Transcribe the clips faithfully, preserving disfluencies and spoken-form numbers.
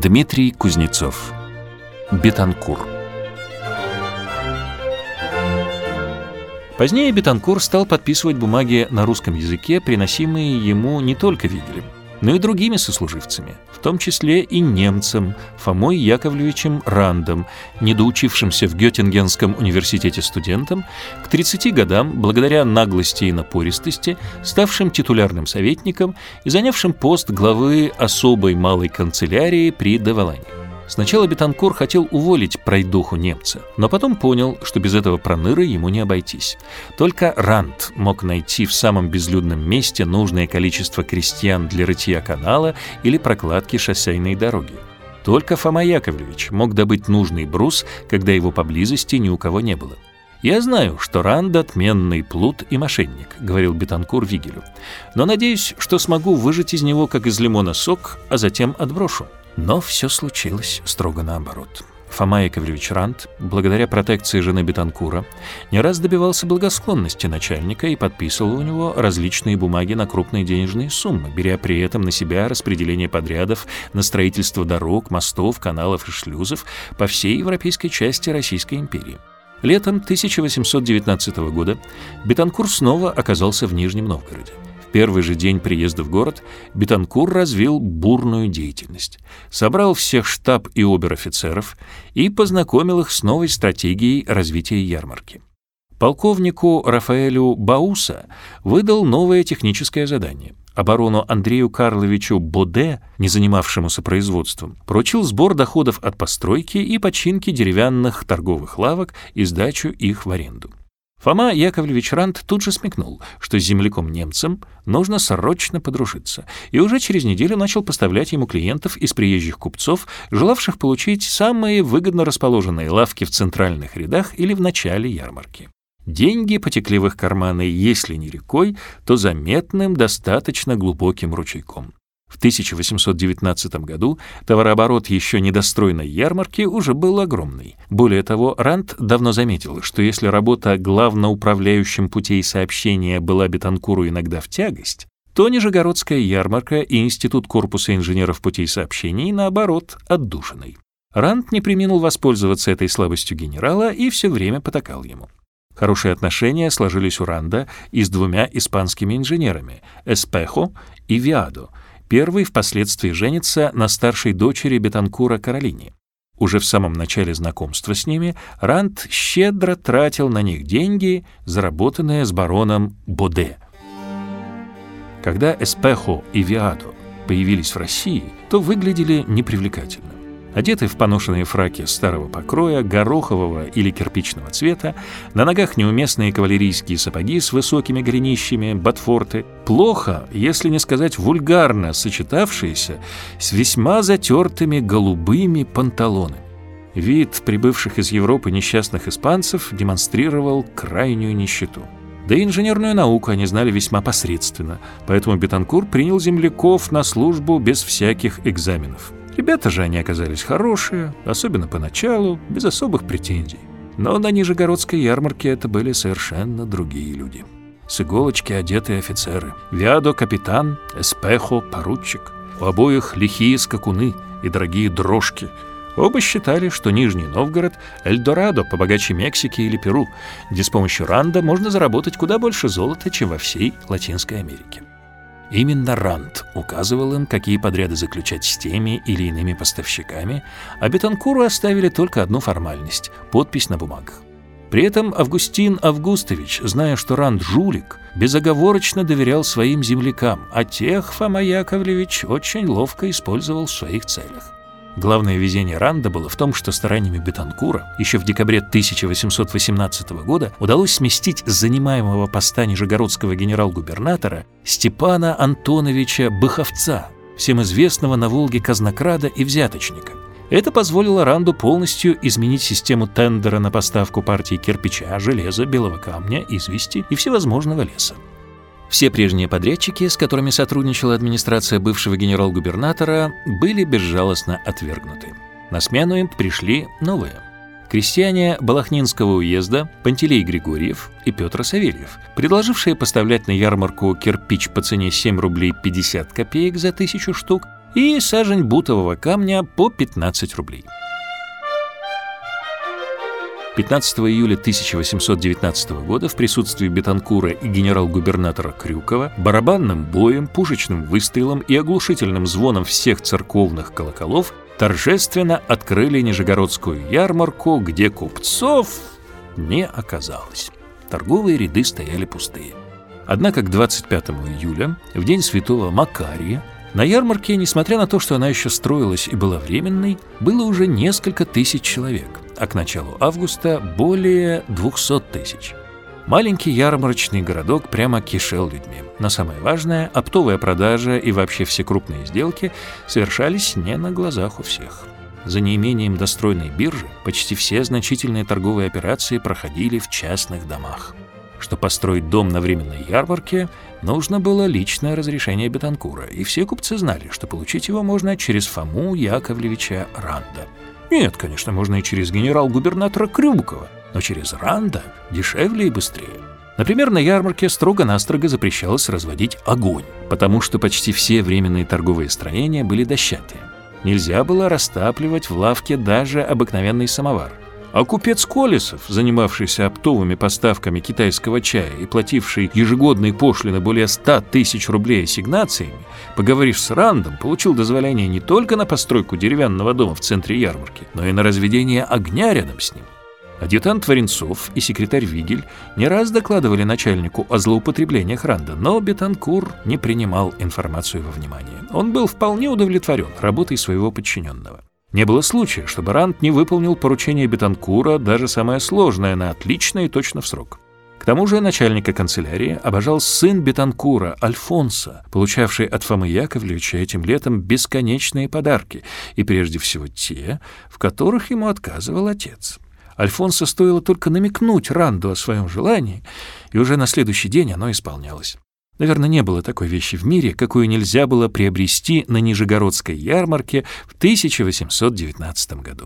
Дмитрий Кузнецов. Бетанкур. Позднее Бетанкур стал подписывать бумаги на русском языке, приносимые ему не только Вигелем, но и другими сослуживцами, в том числе и немцем Фомой Яковлевичем Рандом, недоучившимся в Геттингенском университете студентом, к тридцати годам, благодаря наглости и напористости, ставшим титулярным советником и занявшим пост главы особой малой канцелярии при де Валане. Сначала Бетанкур хотел уволить пройдоху немца, но потом понял, что без этого проныры ему не обойтись. Только Ранд мог найти в самом безлюдном месте нужное количество крестьян для рытья канала или прокладки шоссейной дороги. Только Фома Яковлевич мог добыть нужный брус, когда его поблизости ни у кого не было. «Я знаю, что Ранд отменный плут и мошенник», — говорил Бетанкур Вигелю, «но надеюсь, что смогу выжать из него, как из лимона, сок, а затем отброшу». Но все случилось строго наоборот. Фома Яковлевич Ранд, благодаря протекции жены Бетанкура, не раз добивался благосклонности начальника и подписывал у него различные бумаги на крупные денежные суммы, беря при этом на себя распределение подрядов на строительство дорог, мостов, каналов и шлюзов по всей европейской части Российской империи. Летом тысяча восемьсот девятнадцатого года Бетанкур снова оказался в Нижнем Новгороде. В первый же день приезда в город Бетанкур развил бурную деятельность, собрал всех штаб и обер-офицеров и познакомил их с новой стратегией развития ярмарки. Полковнику Рафаэлю Бауса выдал новое техническое задание. А барону Андрею Карловичу Боде, не занимавшемуся производством, поручил сбор доходов от постройки и починки деревянных торговых лавок и сдачу их в аренду. Фома Яковлевич Ранд тут же смекнул, что с земляком-немцем нужно срочно подружиться, и уже через неделю начал поставлять ему клиентов из приезжих купцов, желавших получить самые выгодно расположенные лавки в центральных рядах или в начале ярмарки. Деньги потекли в их карманы, если не рекой, то заметным, достаточно глубоким ручейком. В тысяча восемьсот девятнадцатом году товарооборот еще недостроенной ярмарки уже был огромный. Более того, Ранд давно заметил, что если работа главноуправляющим путей сообщения была Бетанкуру иногда в тягость, то Нижегородская ярмарка и Институт корпуса инженеров путей сообщений, наоборот, отдушиной. Ранд не преминул воспользоваться этой слабостью генерала и все время потакал ему. Хорошие отношения сложились у Ранда и с двумя испанскими инженерами — Эспехо и Виадо. Первый впоследствии женится на старшей дочери Бетанкура Каролине. Уже в самом начале знакомства с ними Ранд щедро тратил на них деньги, заработанные с бароном Боде. Когда Эспехо и Виадо появились в России, то выглядели непривлекательно. Одеты в поношенные фраки старого покроя, горохового или кирпичного цвета, на ногах неуместные кавалерийские сапоги с высокими голенищами, ботфорты, плохо, если не сказать вульгарно, сочетавшиеся с весьма затертыми голубыми панталонами. Вид прибывших из Европы несчастных испанцев демонстрировал крайнюю нищету. Да и инженерную науку они знали весьма посредственно, поэтому Бетанкур принял земляков на службу без всяких экзаменов. Ребята же они оказались хорошие, особенно поначалу, без особых претензий. Но на Нижегородской ярмарке это были совершенно другие люди. С иголочки одетые офицеры. Виадо — капитан, Эспехо — поручик. У обоих лихие скакуны и дорогие дрожки. Оба считали, что Нижний Новгород — Эльдорадо побогаче Мексики или Перу, где с помощью Ранда можно заработать куда больше золота, чем во всей Латинской Америке. Именно Ранд указывал им, какие подряды заключать с теми или иными поставщиками, а Бетанкуру оставили только одну формальность — подпись на бумагах. При этом Августин Августович, зная, что Ранд жулик, безоговорочно доверял своим землякам, а тех Фома Яковлевич очень ловко использовал в своих целях. Главное везение Ранда было в том, что стараниями Бетанкура еще в декабре тысяча восемьсот восемнадцатого года удалось сместить с занимаемого поста нижегородского генерал-губернатора Степана Антоновича Быховца, всем известного на Волге казнокрада и взяточника. Это позволило Ранду полностью изменить систему тендера на поставку партии кирпича, железа, белого камня, извести и всевозможного леса. Все прежние подрядчики, с которыми сотрудничала администрация бывшего генерал-губернатора, были безжалостно отвергнуты. На смену им пришли новые. Крестьяне Балахнинского уезда Пантелей Григорьев и Петр Савельев, предложившие поставлять на ярмарку кирпич по цене семь рублей пятьдесят копеек за тысячу штук, и сажень бутового камня по пятнадцать рублей. пятнадцатого июля тысяча восемьсот девятнадцатого года в присутствии Бетанкура и генерал-губернатора Крюкова барабанным боем, пушечным выстрелом и оглушительным звоном всех церковных колоколов торжественно открыли Нижегородскую ярмарку, где купцов не оказалось. Торговые ряды стояли пустые. Однако к двадцать пятому июля, в день святого Макария, на ярмарке, несмотря на то, что она еще строилась и была временной, было уже несколько тысяч человек, а к началу августа более двухсот тысяч. Маленький ярмарочный городок прямо кишел людьми. Но самое важное, оптовая продажа и вообще все крупные сделки совершались не на глазах у всех. За неимением достроенной биржи почти все значительные торговые операции проходили в частных домах. Чтобы построить дом на временной ярмарке, нужно было личное разрешение Бетанкура, и все купцы знали, что получить его можно через Фому Яковлевича Ранда. Нет, конечно, можно и через генерал-губернатора Крюкова, но через Ранда дешевле и быстрее. Например, на ярмарке строго-настрого запрещалось разводить огонь, потому что почти все временные торговые строения были дощатые. Нельзя было растапливать в лавке даже обыкновенный самовар. А купец Колесов, занимавшийся оптовыми поставками китайского чая и плативший ежегодные пошлины более ста тысяч рублей ассигнациями, поговорив с Рандом, получил дозволение не только на постройку деревянного дома в центре ярмарки, но и на разведение огня рядом с ним. Адъютант Варенцов и секретарь Вигель не раз докладывали начальнику о злоупотреблениях Ранда, но Бетанкур не принимал информацию во внимание. Он был вполне удовлетворен работой своего подчиненного. Не было случая, чтобы Ранд не выполнил поручение Бетанкура, даже самое сложное, на отлично и точно в срок. К тому же начальника канцелярии обожал сын Бетанкура, Альфонсо, получавший от Фомы Яковлевича этим летом бесконечные подарки, и прежде всего те, в которых ему отказывал отец. Альфонсо стоило только намекнуть Ранду о своем желании, и уже на следующий день оно исполнялось. Наверное, не было такой вещи в мире, какую нельзя было приобрести на Нижегородской ярмарке в тысяча восемьсот девятнадцатом году.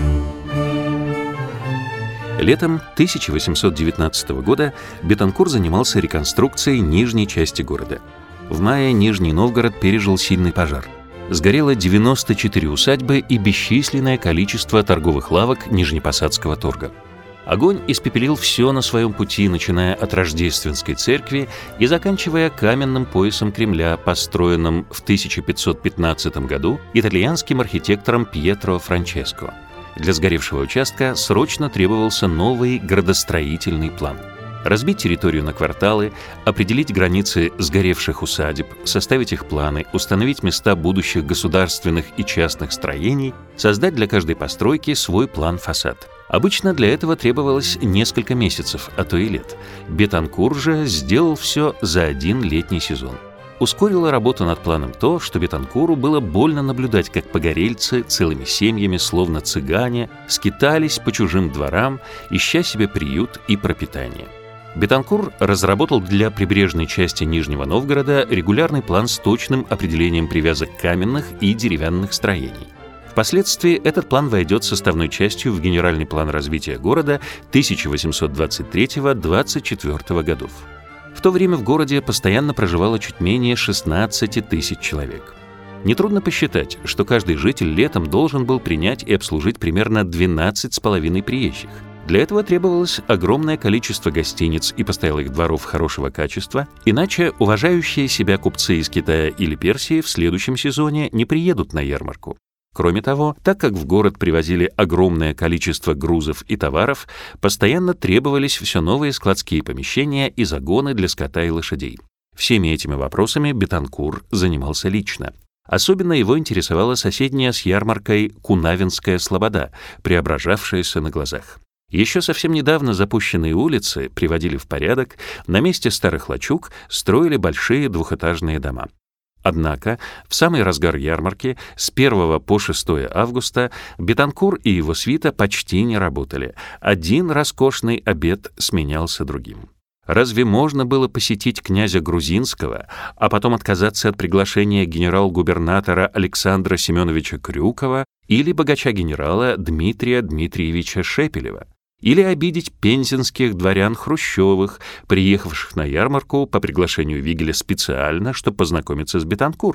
Летом тысяча восемьсот девятнадцатого года Бетанкур занимался реконструкцией нижней части города. В мае Нижний Новгород пережил сильный пожар. Сгорело девяносто четыре усадьбы и бесчисленное количество торговых лавок Нижнепосадского торга. Огонь испепелил все на своем пути, начиная от Рождественской церкви и заканчивая каменным поясом Кремля, построенным в тысяча пятьсот пятнадцатом году итальянским архитектором Пьетро Франческо. Для сгоревшего участка срочно требовался новый градостроительный план. Разбить территорию на кварталы, определить границы сгоревших усадеб, составить их планы, установить места будущих государственных и частных строений, создать для каждой постройки свой план-фасад. Обычно для этого требовалось несколько месяцев, а то и лет. Бетанкур же сделал все за один летний сезон. Ускорило работу над планом то, что Бетанкуру было больно наблюдать, как погорельцы целыми семьями, словно цыгане, скитались по чужим дворам, ища себе приют и пропитание. Бетанкур разработал для прибрежной части Нижнего Новгорода регулярный план с точным определением привязок каменных и деревянных строений. Впоследствии этот план войдет составной частью в генеральный план развития города тысяча восемьсот двадцать третьего — двадцать четвёртого годов. В то время в городе постоянно проживало чуть менее шестнадцати тысяч человек. Нетрудно посчитать, что каждый житель летом должен был принять и обслужить примерно двенадцать с половиной приезжих. Для этого требовалось огромное количество гостиниц и постоялых дворов хорошего качества, иначе уважающие себя купцы из Китая или Персии в следующем сезоне не приедут на ярмарку. Кроме того, так как в город привозили огромное количество грузов и товаров, постоянно требовались все новые складские помещения и загоны для скота и лошадей. Всеми этими вопросами Бетанкур занимался лично. Особенно его интересовала соседняя с ярмаркой Кунавинская слобода, преображавшаяся на глазах. Еще совсем недавно запущенные улицы приводили в порядок, на месте старых лачуг строили большие двухэтажные дома. Однако в самый разгар ярмарки с первого по шестое августа Бетанкур и его свита почти не работали. Один роскошный обед сменялся другим. Разве можно было посетить князя Грузинского, а потом отказаться от приглашения генерал-губернатора Александра Семеновича Крюкова или богача-генерала Дмитрия Дмитриевича Шепелева? Или обидеть пензенских дворян Хрущевых, приехавших на ярмарку по приглашению Вигеля специально, чтобы познакомиться с Бетанкуром?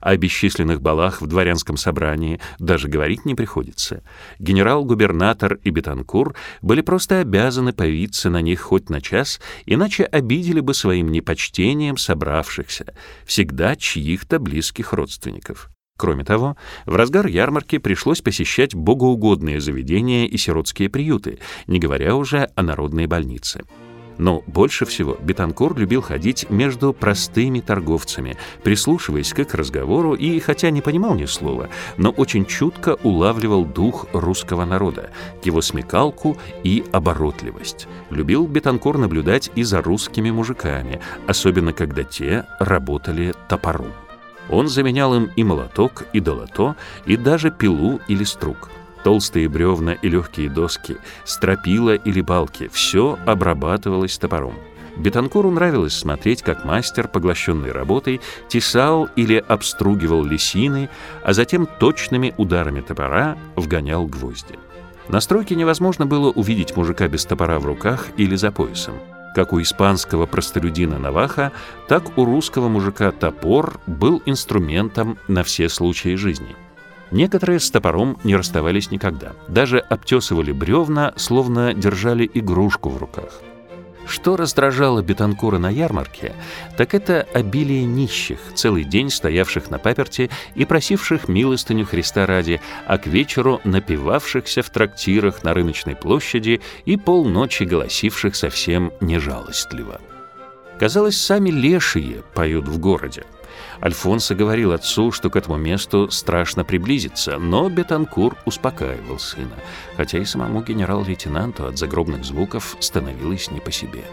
О бесчисленных балах в дворянском собрании даже говорить не приходится. Генерал-губернатор и Бетанкур были просто обязаны появиться на них хоть на час, иначе обидели бы своим непочтением собравшихся, всегда чьих-то близких родственников. Кроме того, в разгар ярмарки пришлось посещать богоугодные заведения и сиротские приюты, не говоря уже о народной больнице. Но больше всего Бетанкур любил ходить между простыми торговцами, прислушиваясь к их разговору и, хотя не понимал ни слова, но очень чутко улавливал дух русского народа, его смекалку и оборотливость. Любил Бетанкур наблюдать и за русскими мужиками, особенно когда те работали топором. Он заменял им и молоток, и долото, и даже пилу или струк. Толстые бревна и легкие доски, стропила или балки — все обрабатывалось топором. Бетанкуру нравилось смотреть, как мастер, поглощенный работой, тесал или обстругивал лисины, а затем точными ударами топора вгонял гвозди. На стройке невозможно было увидеть мужика без топора в руках или за поясом. Как у испанского простолюдина наваха, так у русского мужика топор был инструментом на все случаи жизни. Некоторые с топором не расставались никогда, даже обтесывали бревна, словно держали игрушку в руках. Что раздражало Бетанкура на ярмарке, так это обилие нищих, целый день стоявших на паперти и просивших милостыню Христа ради, а к вечеру напивавшихся в трактирах на рыночной площади и полночи голосивших совсем нежалостливо. Казалось, сами лешие поют в городе. Альфонсо говорил отцу, что к этому месту страшно приблизиться, но Бетанкур успокаивал сына, хотя и самому генерал-лейтенанту от загробных звуков становилось не по себе.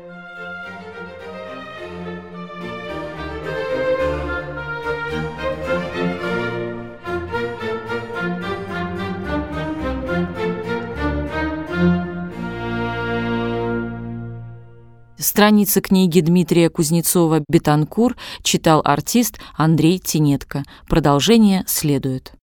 Страницы книги Дмитрия Кузнецова «Бетанкур» читал артист Андрей Тинетко. Продолжение следует.